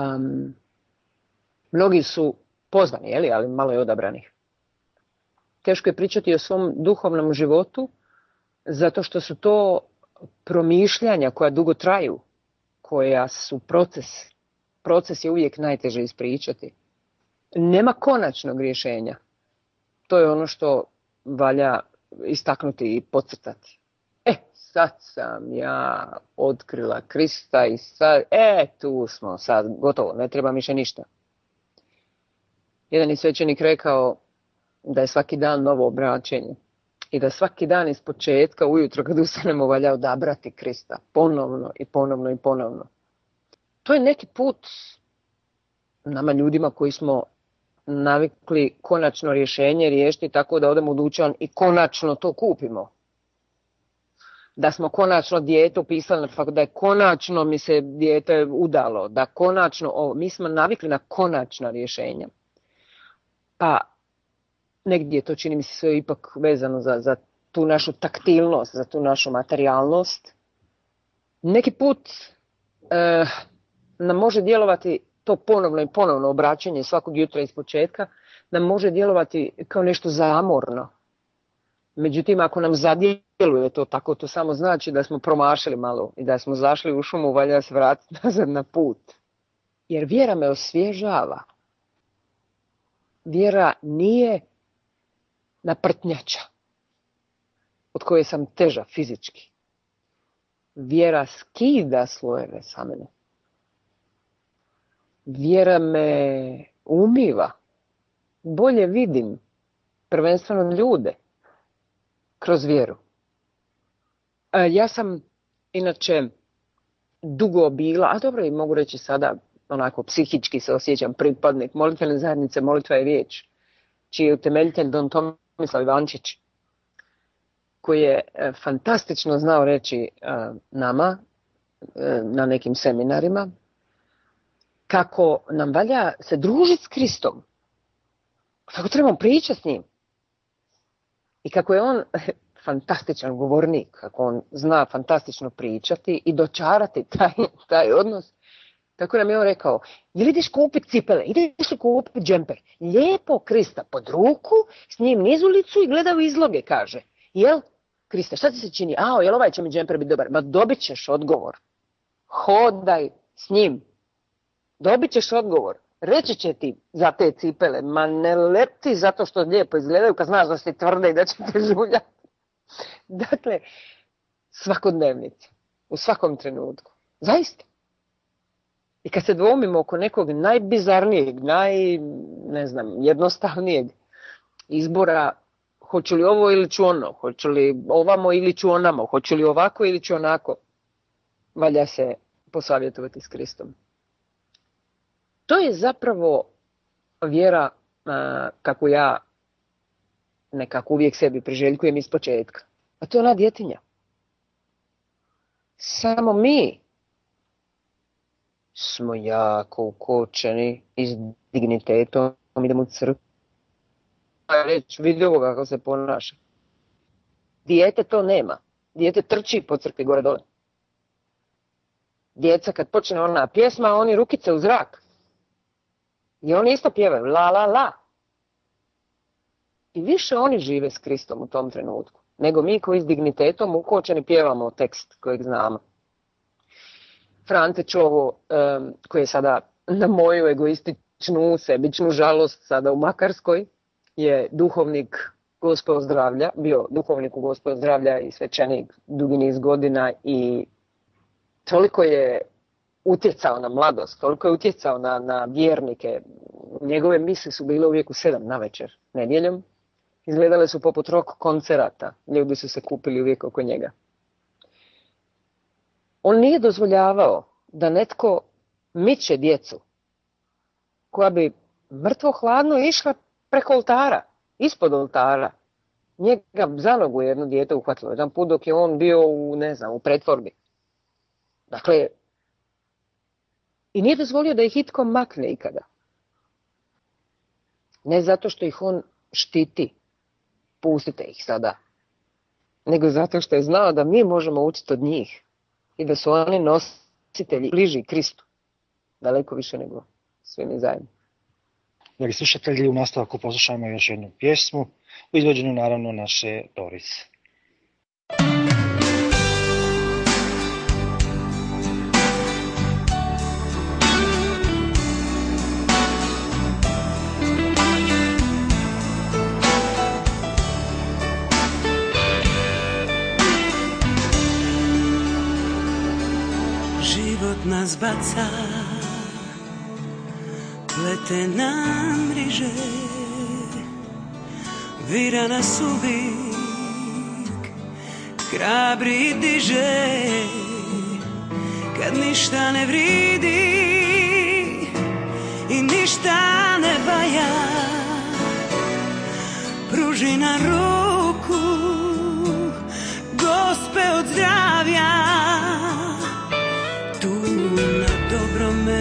mnogi su pozvani, ali malo je odabranih. Teško je pričati o svom duhovnom životu, zato što su to promišljanja koja dugo traju, koja su proces. Proces je uvijek najteže ispričati. Nema konačnog rješenja. To je ono što valja istaknuti i podcrtati. Sad sam ja otkrila Krista i sad, tu smo sad, gotovo, ne treba više ništa. Jedan je svećenik rekao da je svaki dan novo obraćenje i da svaki dan iz početka ujutro kad ustanemo valja odabrati Krista ponovno i ponovno i ponovno. To je neki put nama ljudima koji smo navikli konačno rješenje riješiti tako da odemo u dućan i konačno to kupimo. Da smo konačno dijete upisali na fakultet, da je konačno mi se dijete udalo, da konačno, mi smo navikli na konačna rješenja. Pa negdje to čini mi se sve ipak vezano za tu našu taktilnost, za tu našu materijalnost. Neki put nam može djelovati to ponovno i ponovno obraćanje svakog jutra iz početka, nam može djelovati kao nešto zamorno. Međutim, ako nam zadjeluje to tako, to samo znači da smo promašili malo i da smo zašli u šumu, valja se vratiti nazad na put. Jer vjera me osvježava. Vjera nije naprtnjača od koje sam teža fizički. Vjera skida slojeve sa mene. Vjera me umiva. Bolje vidim, prvenstveno ljude kroz vjeru. Ja sam inače dugo bila, a dobro i mogu reći sada, onako psihički se osjećam pripadnik molitvene zajednice Molitva i riječ, čiji je utemeljitelj don Tomislav Ivančić, koji je fantastično znao reći nama na nekim seminarima kako nam valja se družiti s Kristom, kako trebamo pričati s njim i kako je on fantastičan govornik, kako on zna fantastično pričati i dočarati taj odnos. Tako nam je on rekao, jel ideš kupiti cipele, ideš li kupiti džemper, lijepo Krista pod ruku, s njim niz ulicu i gleda u izloge, kaže. Jel, Krista, šta ti se čini? Jel ovaj će mi džemper biti dobar? Ma dobit ćeš odgovor. Hodaj s njim. Dobit ćeš odgovor. Reći će ti za te cipele, ma ne leti zato što lijepo izgledaju kad znaš da si tvrde i da će te žuljati. Dakle, svakodnevnica, u svakom trenutku. Zaista. I kad se dvoumimo oko nekog najbizarnijeg, jednostavnijeg izbora, hoću li ovo ili ću ono, hoću li ovamo ili ću onamo, hoću li ovako ili ću onako, valja se posavjetovati s Kristom. To je zapravo vjera kako ja nekako uvijek sebi priželjkujem iz početka. A to je ona djetinja. Samo mi smo jako ukočeni i s dignitetom, idemo u crkvu. Reći, vidi ovo kako se ponaša. Dijete to nema. Dijete trči po crkvi gore dole. Djeca kad počne ona pjesma, oni rukice u zrak. I oni isto pjevaju la la la. I više oni žive s Kristom u tom trenutku, nego mi koji s dignitetom ukočeni pjevamo tekst kojeg znamo. Frante Čovo, koji je sada na moju egoističnu, sebičnu žalost sada u Makarskoj, je duhovnik Gospel zdravlja, bio duhovnik u Gospel zdravlja i svećenik dugi niz godina i toliko je utjecao na mladost, toliko je utjecao na vjernike. Njegove mise su bile uvijek u 7 navečer, nedjeljom. Izgledale su poput rock koncerata, ljudi su se kupili uvijek oko njega. On nije dozvoljavao da netko miče djecu koja bi mrtvo hladno išla preko oltara, ispod oltara. Njega za nogu jedno dijete uhvatilo jedan put dok je on bio u pretvorbi. Dakle, i nije dozvolio da ih itko makne ikada. Ne zato što ih on štiti, pustite ih sada, nego zato što je znao da mi možemo učiti od njih i da su oni nositelji bliži Kristu, daleko više nego svi mi zajedno. Dragi slušatelji, u nastavku poslušajmo još jednu pjesmu, u izvođenju naravno naše Doris. Život nas baca, plete nam mriže, vira nas uvijek hrabri diže. Kad ništa ne vridi i ništa ne valja, pruži na ruku Gospe od zdravlja. Dobrome,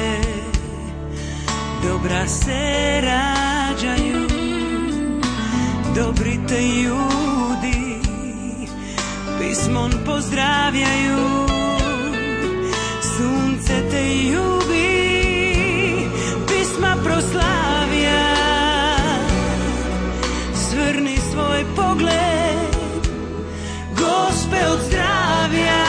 dobra se rađaju, dobri te ljudi pismom pozdravljaju. Sunce te ljubi, pisma proslavlja. Svrni svoj pogled, Gospe od zdravlja.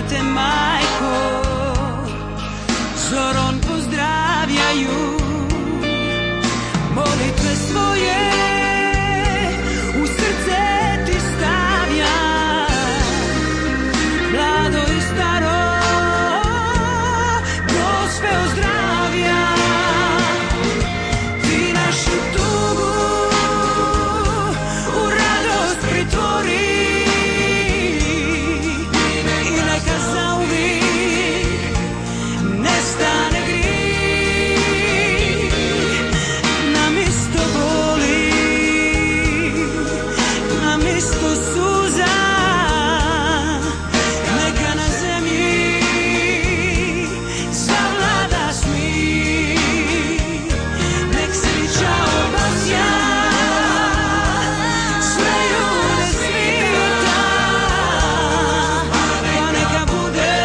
te majko, zorom pozdravljaju, molitve svoje u srce ti stavlja, mlado i staro, Gospe ozdravlja, ti našu tugu u radost pretvori i neka zauvijek nestane grijeh, namisto boli, namisto suza, neka na zemlji zavlada smih, nek sreća obasja sve ljude svijeta, pa neka bude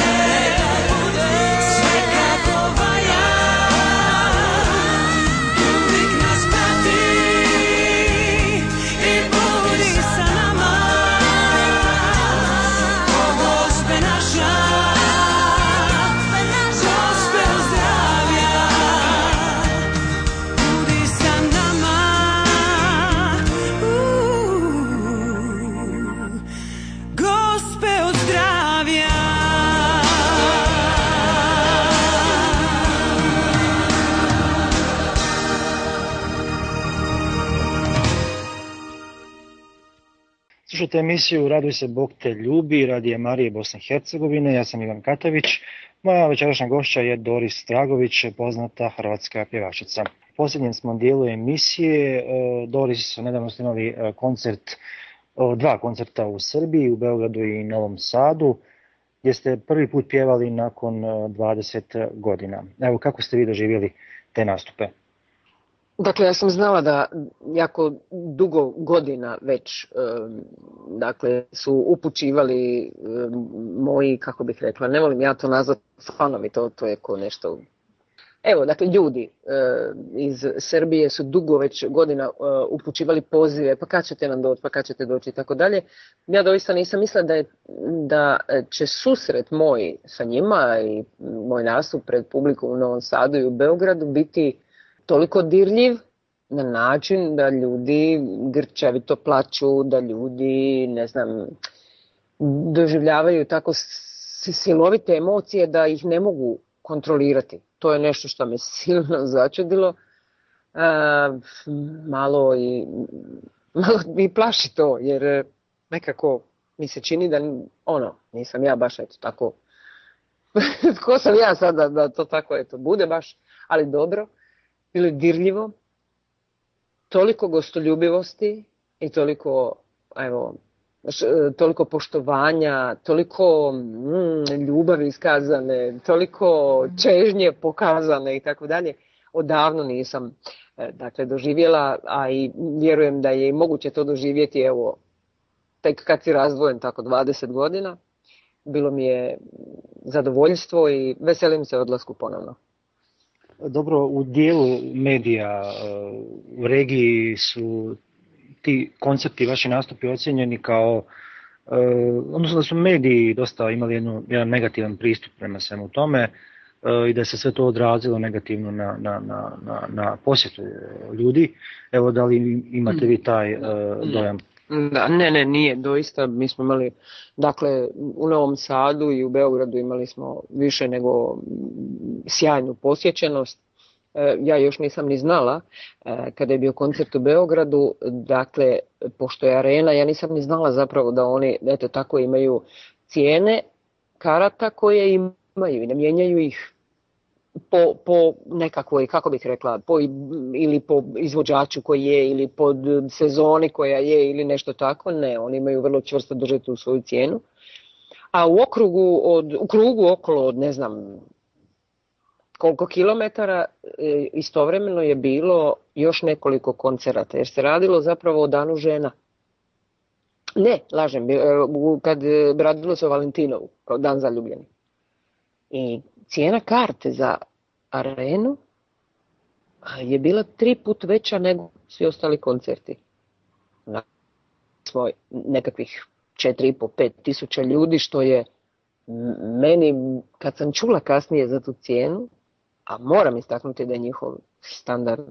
sve kako valja, uvijek nas prati i budi sa nama, o Gospe naša, Gospe ozdravlja, budi sa nama, Gospe ozdravlja. Slušajte emisiju Raduj se, Bog te ljubi, Radija Marije Bosne i Hercegovine. Ja sam Ivan Katavić. Moja večerašnja gošća je Doris Dragović, poznata hrvatska pjevačica. U posljednjem smo dijelu emisije. Doris, nedavno ste imali dva koncerta u Srbiji, u Beogradu i Novom Sadu, gdje ste prvi put pjevali nakon 20 godina. Evo, kako ste vi doživjeli te nastupe? Dakle, ja sam znala da jako dugo godina već dakle, su upućivali moji, kako bih rekla, ne volim ja to nazvati fanovi, to je ko nešto. Evo, dakle, ljudi iz Srbije su dugo već godina upućivali pozive, pa kad ćete nam doći, pa kad ćete doći i tako dalje. Ja doista nisam mislila da će susret moj sa njima i moj nastup pred publikom u Novom Sadu i u Beogradu biti toliko dirljiv na način da ljudi grčevito plaću, da ljudi, ne znam, doživljavaju tako silovite emocije da ih ne mogu kontrolirati. To je nešto što me silno začudilo. Malo mi plaši to, jer nekako mi se čini da nisam ja baš tako. Ko sam ja sad da to tako bude baš, ali dobro. Bilo je dirljivo, toliko gostoljubivosti i toliko poštovanja, toliko ljubavi iskazane, toliko čežnje pokazane i tako dalje. Odavno nisam doživjela, a i vjerujem da je i moguće to doživjeti tek kad si razdvojen tako 20 godina. Bilo mi je zadovoljstvo i veselim se odlasku ponovno. Dobro, u dijelu medija u regiji su ti koncepti, vaši nastupi ocjenjeni kao, odnosno da su mediji dosta imali jedan negativan pristup prema svemu tome i da se sve to odrazilo negativno na posjetu ljudi. Evo, da li imate vi taj dojam? Da, ne, nije, doista. Mi smo imali, dakle, u Novom Sadu i u Beogradu imali smo više nego sjajnu posjećenost. Ja još nisam ni znala, kada je bio koncert u Beogradu, dakle, pošto je arena, ja nisam ni znala zapravo da oni, eto tako, imaju cijene karata koje imaju i ne mijenjaju ih po nekakvoj, kako bih rekla, ili po izvođaču koji je, ili po sezoni koja je, ili nešto tako. Ne, oni imaju vrlo čvrsto držati u svoju cijenu. A u krugu okolo od ne znam koliko kilometara istovremeno je bilo još nekoliko koncerata, jer se radilo zapravo o Danu žena. Ne, lažem, kad radilo se o Valentinovu, kao Dan zaljubljeni. I cijena karte za arenu je bila 3 puta veća nego svi ostali koncerti. Smo nekakvih 4,5-5 tisuća ljudi, što je meni, kad sam čula kasnije za tu cijenu, a moram istaknuti da je njihov standard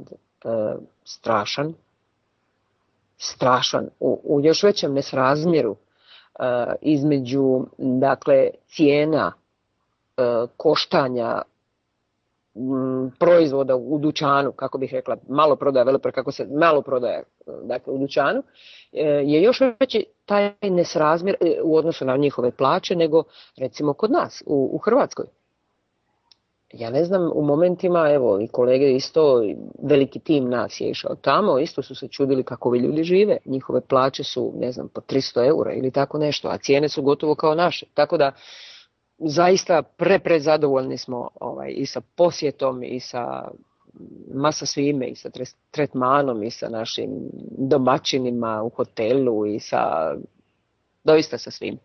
strašan, u još većem nesrazmjeru između, dakle, cijena koštanja proizvoda u dućanu, kako bih rekla, maloprodaja, maloprodaja, dakle, u dućanu, je još veći taj nesrazmjer u odnosu na njihove plaće nego recimo kod nas u Hrvatskoj. Ja ne znam, u momentima, evo, i kolege isto, veliki tim nas je išao tamo, isto su se čudili kako ovi ljudi žive. Njihove plaće su, ne znam, po 300 eura ili tako nešto, a cijene su gotovo kao naše. Tako da, zaista prezadovoljni smo i sa posjetom i sa masa svime, i sa tretmanom i sa našim domaćinima u hotelu i doista sa svim.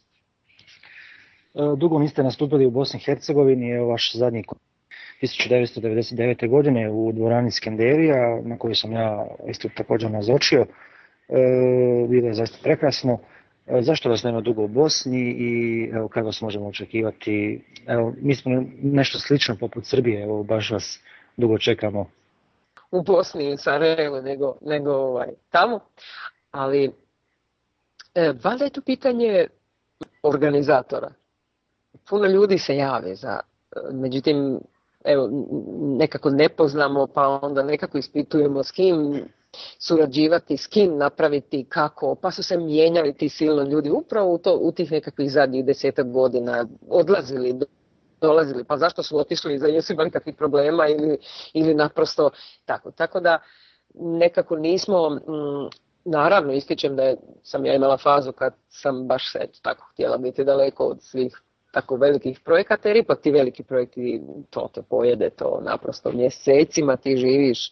Dugo niste nastupili u Bosni i Hercegovini, evo vaš zadnji 1999. godine u dvorani Skenderija, na koju sam ja isto također nazočio. Bilo je zaista prekrasno. Zašto vas nema dugo u Bosni i evo, kad vas možemo očekivati? Evo, mi smo nešto slično poput Srbije, evo, baš vas dugo čekamo. U Bosni i Sarajevo nego tamo, ali valjda je to pitanje organizatora. Puno ljudi se jave međutim, evo, nekako ne poznamo, pa onda nekako ispitujemo s kim surađivati, s kim napraviti, kako, pa su se mijenjali ti silno ljudi upravo u tih nekakvih zadnjih 10 godina, dolazili, pa zašto su otišli, jesu imali kakvih problema ili naprosto tako. Tako da nekako nismo, naravno ističem da sam ja imala fazu kad sam baš tako htjela biti daleko od svih tako velikih projekata, jer ipak ti veliki projekti, to te pojede, to naprosto mjesecima ti živiš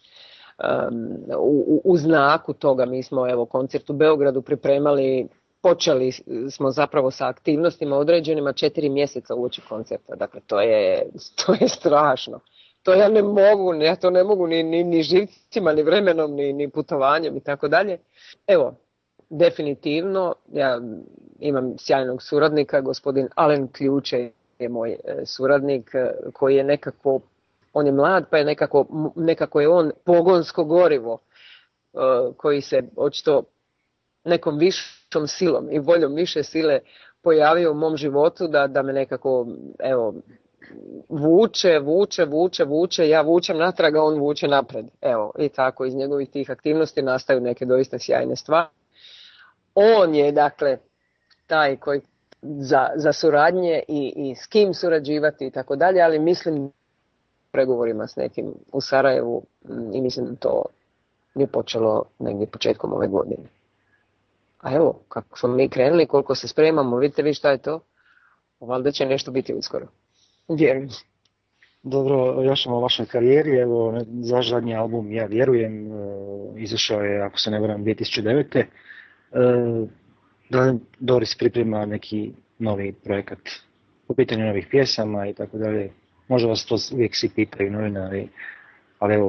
u znaku toga. Mi smo, evo, koncert u Beogradu pripremali, počeli smo zapravo sa aktivnostima određenima 4 mjeseca uoči koncerta, dakle to je strašno. To ja to ne mogu ni živcima, ni vremenom, ni putovanjem i tako dalje. Evo, definitivno, ja imam sjajnog suradnika, gospodin Alen Ključe je moj suradnik koji je nekako, on je mlad pa je nekako je on pogonsko gorivo koji se očito nekom višom silom i voljom više sile pojavio u mom životu da me nekako, evo, vuče, ja vučem natrag, a on vuče napred. Evo, i tako iz njegovih tih aktivnosti nastaju neke doista sjajne stvari. On je, dakle, taj koji za suradnje i s kim surađivati i tako dalje, ali mislim pregovorima s nekim u Sarajevu i mislim da to je počelo negdje početkom ove godine. A evo, kako smo mi krenuli, koliko se spremamo, vidite vi šta je to, valjda će nešto biti uskoro. Vjerujem. Dobro, još ćemo o vašoj karijeri, evo, za zadnji album Ja vjerujem, izašao je, ako se ne varam, 2009. Da li Doris priprema neki novi projekat po pitanju novih pjesama i tako dalje? Možda vas to uvijek svi pitaju, novinari, ali evo...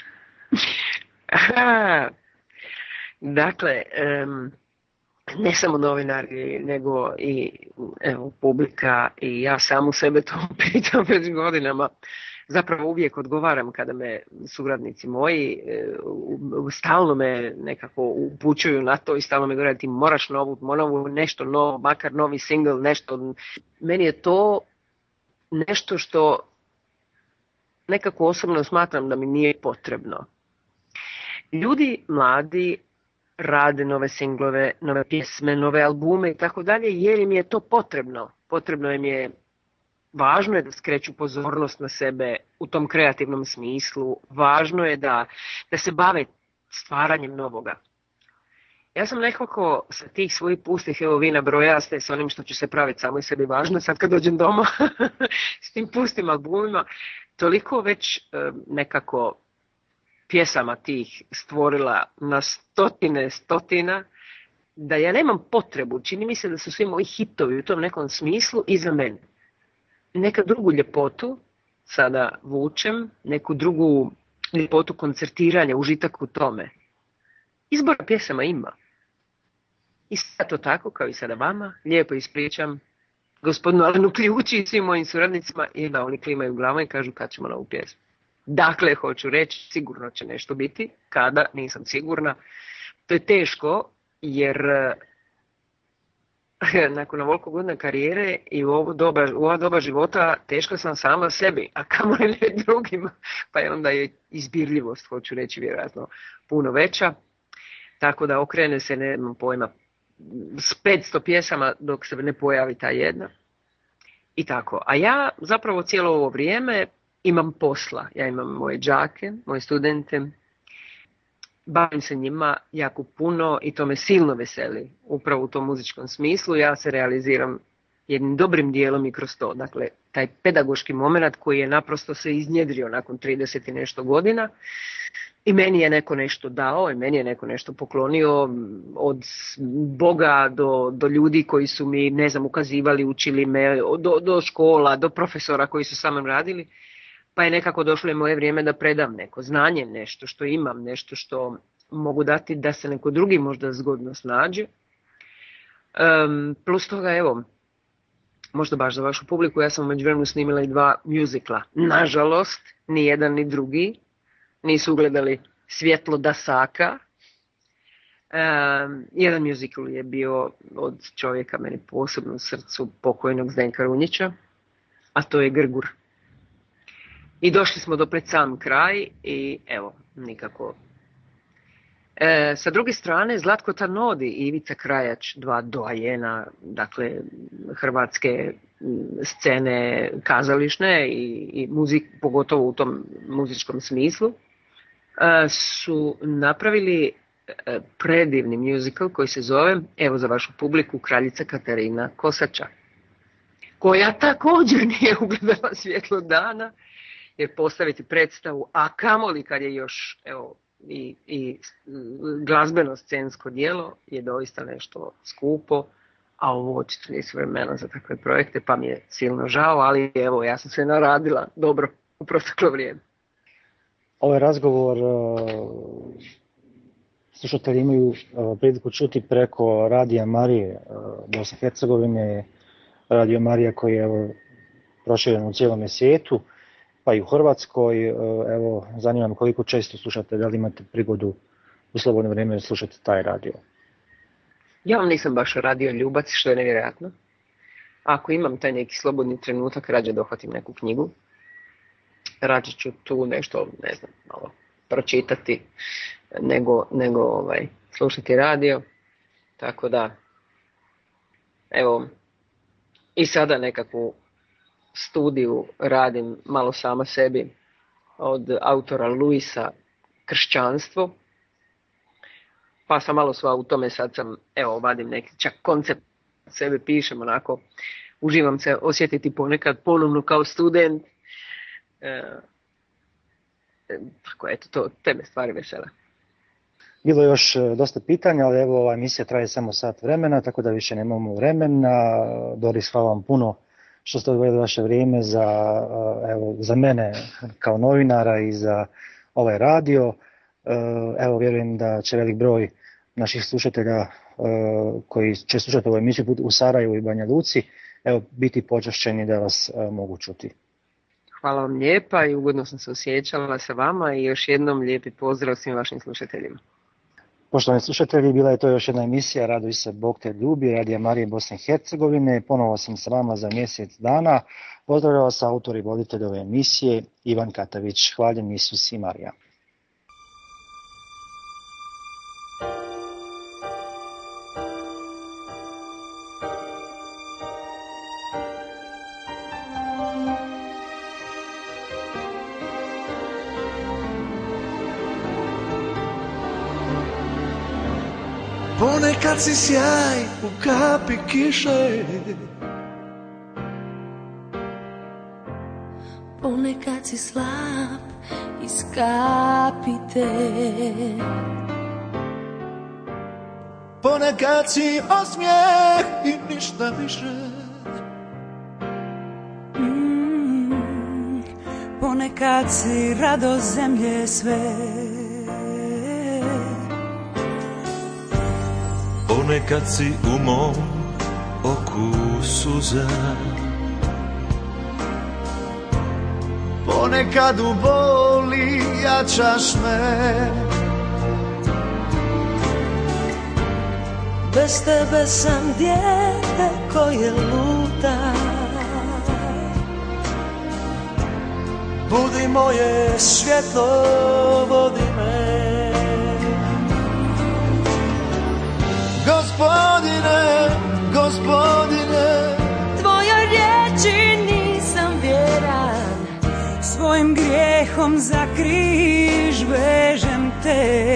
Dakle, ne samo novinari, nego i evo, publika i ja samu sebe to pitam već godinama. Zapravo uvijek odgovaram kada me suradnici moji stalno me nekako upućuju na to i stalno me govore ti moraš nešto novo, makar novi single, nešto. Meni je to nešto što nekako osobno smatram da mi nije potrebno. Ljudi mladi rade nove singlove, nove pjesme, nove albume i tako dalje jer im je to potrebno. Potrebno im je, važno je da skreću pozornost na sebe u tom kreativnom smislu, važno je da se bave stvaranjem novoga. Ja sam nekako sa tih svojih pustih, evo vi nabrojaste s onim što ću se praviti samo i sebi važno sad kad dođem doma, s tim pustim albumima, toliko već nekako pjesama tih stvorila na stotina, da ja nemam potrebu, čini mi se da su svi moji hitovi u tom nekom smislu iza mene. Neka drugu ljepotu sada vučem, neku drugu ljepotu koncertiranja, užitak u tome. Izbora pjesama ima. I sad to tako, kao i sada vama, lijepo ispričam gospodinu Alenu Ključi i svim mojim suradnicima i da oni klimaju glavom i kažu kad ćemo na ovu pjesmu. Dakle, hoću reći, sigurno će nešto biti, kada, nisam sigurna. To je teško, jer nakon ovoliko godina karijere i u ova doba života teško sam sama sebi, a kamoli ne drugima, pa je onda je izbirljivost, hoću reći, vjerojatno puno veća. Tako da okrene se, nemam pojma, s 500 pjesama dok se ne pojavi ta jedna. I tako. A ja zapravo cijelo ovo vrijeme imam posla. Ja imam moje đake, moje studente, bavim se njima jako puno i to me silno veseli. Upravo u tom muzičkom smislu ja se realiziram jednim dobrim dijelom i kroz to. Dakle, taj pedagoški moment koji je naprosto se iznjedrio nakon 30 i nešto godina i meni je neko nešto dao i meni je neko nešto poklonio od Boga do ljudi koji su mi, ne znam, ukazivali, učili me, do škola, do profesora koji su sa mnom radili. Pa je nekako došlo je moje vrijeme da predam neko znanje, nešto što imam, nešto što mogu dati da se neko drugi možda zgodno snađe. Plus toga, evo, možda baš za vašu publiku, ja sam u međuvremenu snimila i 2 mjuzikla. Nažalost, ni jedan ni drugi nisu ugledali svjetlo dasaka. Jedan mjuzikl je bio od čovjeka meni posebno u srcu, pokojnog Zdenka Runjića, a to je Grgur. I došli smo do pred sam kraj i evo, nikako. Sa druge strane, Zlatko Tanodi i Ivica Krajač, 2 doajena, dakle, hrvatske scene kazališne i pogotovo u tom muzičkom smislu, su napravili predivni musical koji se zove, evo za vašu publiku, Kraljica Katarina Kosača, koja također nije ugledala svjetlo dana, jer postaviti predstavu, a kamoli kad je još, evo, i glazbeno scensko djelo je doista nešto skupo, a ovo očito nisu vremena za takve projekte, pa mi je silno žao, ali evo, ja sam se naradila dobro u proteklo vrijeme. Ovaj razgovor slušatelji imaju priliku čuti preko Radija Marije Bosne i Hercegovine, Radio Marija koji je proširen u cijelom svijetu, pa i u Hrvatskoj. Evo, zanima me koliko često slušate, da li imate prigodu u slobodno vrijeme slušati taj radio? Ja vam nisam baš radio ljubac, što je nevjerojatno. Ako imam taj neki slobodni trenutak, rađe dohvatim neku knjigu. Rađe ću tu nešto, ne znam, malo pročitati nego slušati radio. Tako da, evo, i sada nekakvu studiju radim malo sama sebi od autora Luisa Kršćanstvo. Pa sam malo sva u tome, sad sam, evo, vadim neki čak koncept sebe, pišem onako, uživam se osjetiti ponekad ponovno kao student. Tako, eto, te me stvari vesele. Bilo je još dosta pitanja, ali evo, ova emisija traje samo sat vremena, tako da više nemamo vremena. Doris, hvala vam puno što ste odvojili vaše vrijeme za mene kao novinara i za ovaj radio. Evo, vjerujem da će velik broj naših slušatelja koji će slušati ovu emisiju u Sarajevu i Banja Luci, evo, biti počašćeni da vas mogu čuti. Hvala vam lijepa i ugodno sam se osjećala sa vama i još jednom lijepi pozdrav svim vašim slušateljima. Poštovani slušatelji, bila je to još jedna emisija Raduj se, Bog te ljubi, Radija Marije Bosne i Hercegovine. Ponovo sam s vama za mjesec dana. Pozdravljam vas autor i voditelj ove emisije, Ivan Katavić. Hvaljen Isus i Marija. Ponekad si sjaj u kapi kiše, ponekad si slab iz kapite, ponekad si osmijeh i ništa više. Ponekad si radost zemlje sve, ponekad si u mom okusu, suza. Ponekad u boli jačaš me, bez tebe sam dijete koje luta. Budi moje svjetlo, vodi me. Gospodine, Gospodine, Tvojoj riječi nisam vjeran, svojim grijehom za križ vežem te.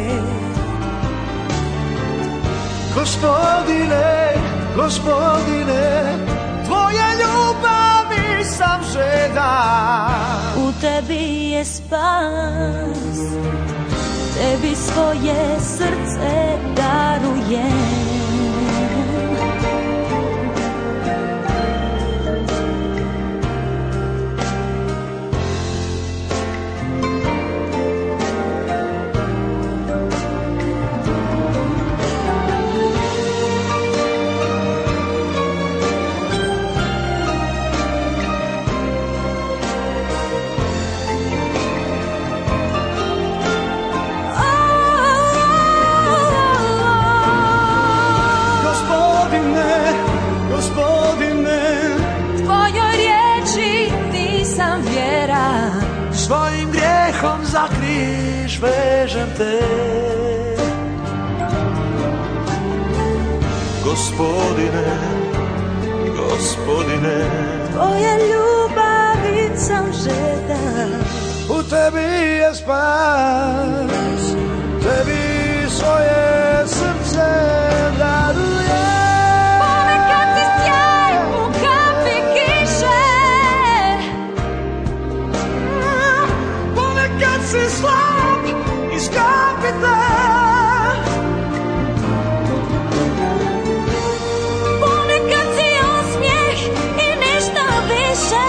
Gospodine, Gospodine, Tvoje ljubavi sam žedan. U tebi je spas, tebi svoje srce darujem. Svojim grijehom za križ vežem te. Gospodine, Gospodine, Tvoje ljubavi sam žedan. u tebi je spas, tebi svoje srce darujem. Ponekad ti sjaj u kapi kiše, Ponekad si slab iz kapite, ponekad si osmijeh i ništa više.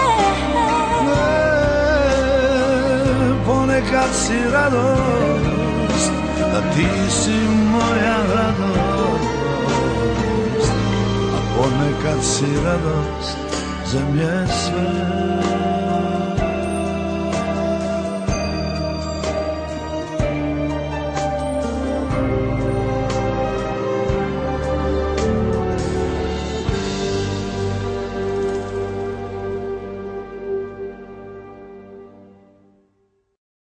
ponekad si radost, a ti si moja radost. A ponekad si radost zemlje sve.